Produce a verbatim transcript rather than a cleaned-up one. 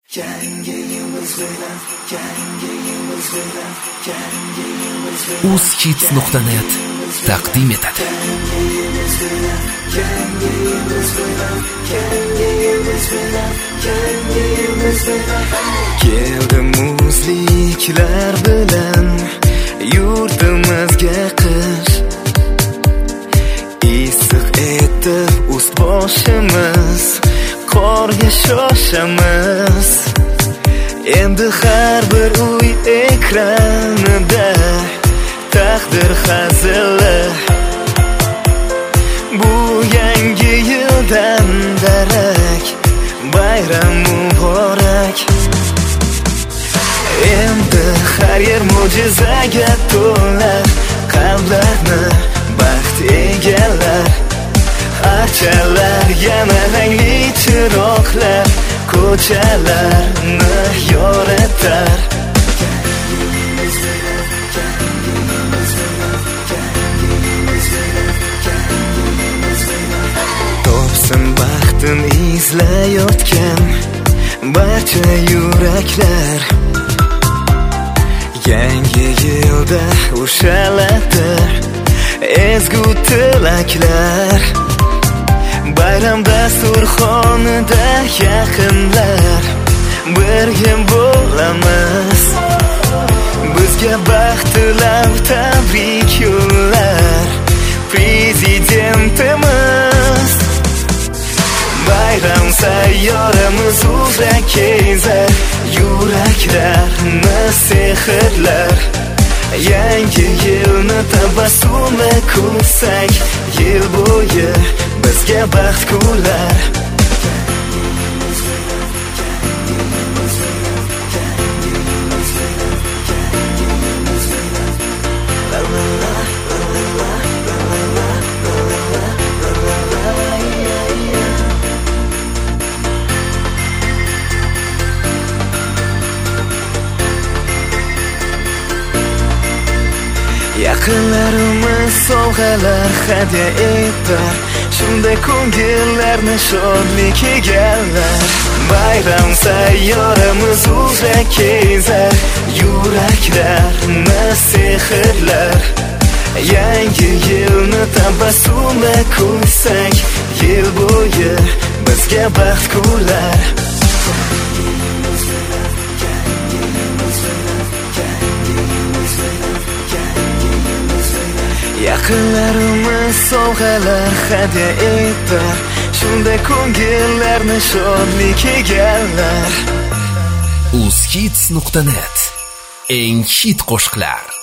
uzhits nuqta net taqdim etadi. Keldi muzliklar bilan yurtimizga qish, issiq etib ust boshimiz qorga shoshamiz. Endi har bir uy ekranida taqdir hazili, bu yangi yildan darak bayram muborak. Endi har yer mo'jizaga to'lar, qalblarni baxt egallar. Archalar yana rangli chiroqlar ko'chalarni yoritar. Topsin baxtin izlayotgan barcha yuraklar, yangi yilda ushaladi ezgu tilaklar. Bayram dasturxonida yaqinlar birga bo'lamiz, bizga baxt tilab tabrik yo'llar prezidentimiz. Bayram sayyoramiz uzra kezar, yuraklarni sehrlar. Yangi yilni tabassumla kutsak, yil bo'yi bizga baxt kular. Yaqinlarimiz sovg'alar hadya etar, shunda ko'ngillarni shodlik egallar. Bayram sayyoramiz uzra kezar, yuraklarni sehrlar. Yangi yilni tabassumla kutsak, yil bo'yi bizga baxt kular. Yaqinlarimiz sovg'alar hadya etar, shunda ko'ngillarni shodlik egallar. uzhits nuqta net eng hit qo'shiqlar.